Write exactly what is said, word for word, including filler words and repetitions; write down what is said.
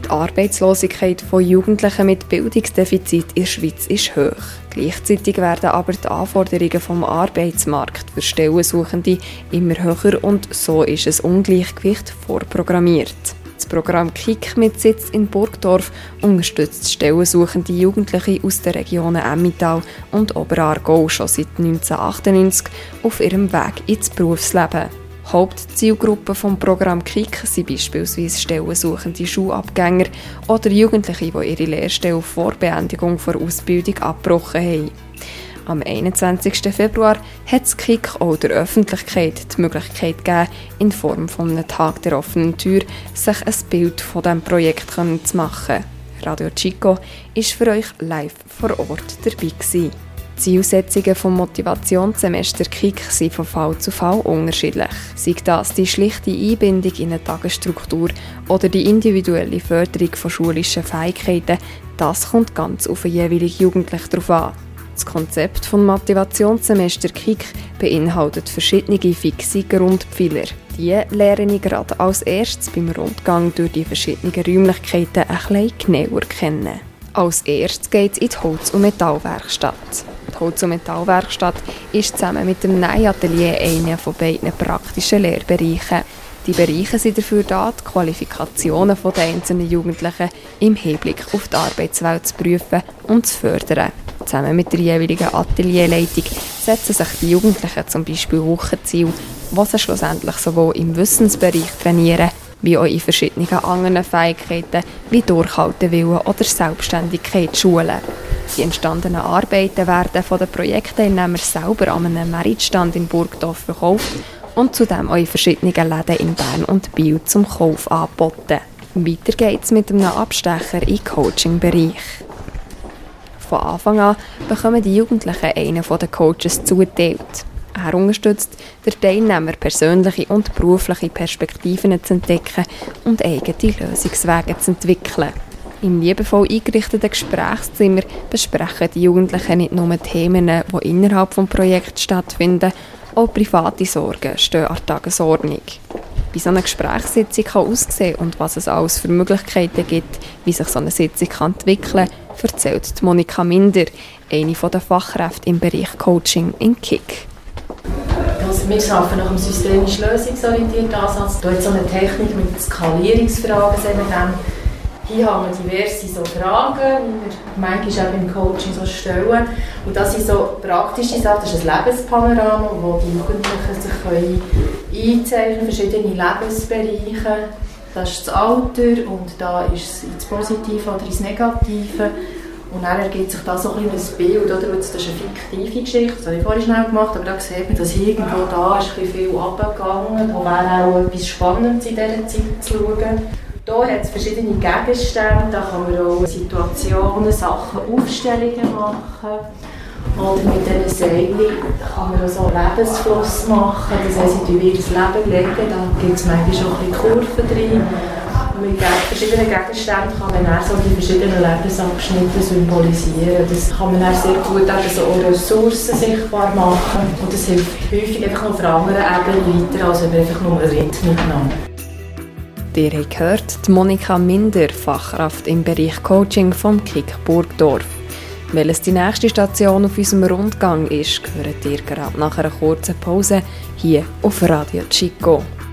Die Arbeitslosigkeit von Jugendlichen mit Bildungsdefizit in der Schweiz ist hoch. Gleichzeitig werden aber die Anforderungen vom Arbeitsmarkt für Stellensuchende immer höher und so ist ein Ungleichgewicht vorprogrammiert. Das Programm KIK mit Sitz in Burgdorf unterstützt stellensuchende Jugendliche aus den Regionen Emmental und Oberaargau schon seit neunzehnhundertachtundneunzig auf ihrem Weg ins Berufsleben. Hauptzielgruppe des Programms KIK sind beispielsweise stellensuchende Schulabgänger oder Jugendliche, die ihre Lehrstelle vor Beendigung der Ausbildung abgebrochen haben. Am einundzwanzigsten Februar hat das KIK auch der Öffentlichkeit die Möglichkeit gegeben, in Form von einem Tag der offenen Tür sich ein Bild von diesem Projekt zu machen. Radio Chico war für euch live vor Ort dabei gewesen. Die Zielsetzungen des Motivationssemester KIK sind von Fall zu Fall unterschiedlich. Sei das die schlichte Einbindung in eine Tagesstruktur oder die individuelle Förderung von schulischen Fähigkeiten, das kommt ganz auf den jeweiligen Jugendlichen darauf an. Das Konzept des Motivationssemester KIK beinhaltet verschiedene fixe Grundpfeiler. Die lerne ich gerade als erstes beim Rundgang durch die verschiedenen Räumlichkeiten ein bisschen genauer kennen. Als erstes geht es in die Holz- und Metallwerkstatt. Die Holz- und Metallwerkstatt ist zusammen mit dem Nähatelier einer von beiden praktischen Lehrbereichen. Die Bereiche sind dafür da, die Qualifikationen der einzelnen Jugendlichen im Hinblick auf die Arbeitswelt zu prüfen und zu fördern. Zusammen mit der jeweiligen Atelierleitung setzen sich die Jugendlichen zum Beispiel Wochenziele, die sie schlussendlich sowohl im Wissensbereich trainieren, wie auch in verschiedenen anderen Fähigkeiten wie Durchhaltewillen oder Selbstständigkeit schulen. Die entstandenen Arbeiten werden von den Projektteilnehmern selber an einem Meritstand in Burgdorf verkauft und zudem auch in verschiedenen Läden in Bern und Biel zum Kauf angeboten. Weiter geht es mit einem Abstecher im Coaching-Bereich. Von Anfang an bekommen die Jugendlichen einen von den Coaches zugeteilt. Er unterstützt den Teilnehmer, persönliche und berufliche Perspektiven zu entdecken und eigene Lösungswege zu entwickeln. Im liebevoll eingerichteten Gesprächszimmer besprechen die Jugendlichen nicht nur Themen, die innerhalb des Projekts stattfinden, auch private Sorgen stehen an der Tagesordnung. Wie so eine Gesprächssitzung kann aussehen und was es alles für Möglichkeiten gibt, wie sich so eine Sitzung kann entwickeln kann, erzählt Monika Minder, eine der Fachkräfte im Bereich Coaching in KIK. Also wir arbeiten nach einem systemisch lösungsorientierten Ansatz. Da hat so eine Technik mit Skalierungsfragen. Hier haben wir diverse so Fragen, die wir manchmal auch im Coaching so stellen. Und das sind so praktische Sachen. Das ist ein Lebenspanorama, wo die Jugendlichen sich können einzeichnen können, verschiedene Lebensbereiche. Das ist das Alter und da ist es ins Positive oder ins Negative. Und dann ergibt sich da so ein kleines Bild, oder? Das ist eine fiktive Geschichte, das habe ich vorhin schnell gemacht, aber da sieht man, dass irgendwo da ist ein viel runtergegangen, wo wäre auch etwas Spannendes in dieser Zeit zu schauen. Hier hat es verschiedene Gegenstände, da kann man auch Situationen, Sachen, Aufstellungen machen. Oder mit diesen Seilen kann man auch so einen Lebensfluss machen, das heisst, wie wir das Leben legen, da gibt es manchmal schon ein bisschen Kurven drin. Und mit verschiedenen Gegenständen kann man dann so die verschiedenen Lebensabschnitte symbolisieren. Das kann man dann sehr gut also auch Ressourcen sichtbar machen. Und das hilft häufig einfach noch auf einer anderen Ebene weiter, als wenn man einfach nur redet miteinander. Ihr habt gehört, die Monika Minder, Fachkraft im Bereich Coaching vom KIK Burgdorf. Welches die nächste Station auf unserem Rundgang ist, hört ihr gerade nach einer kurzen Pause hier auf Radio Chico.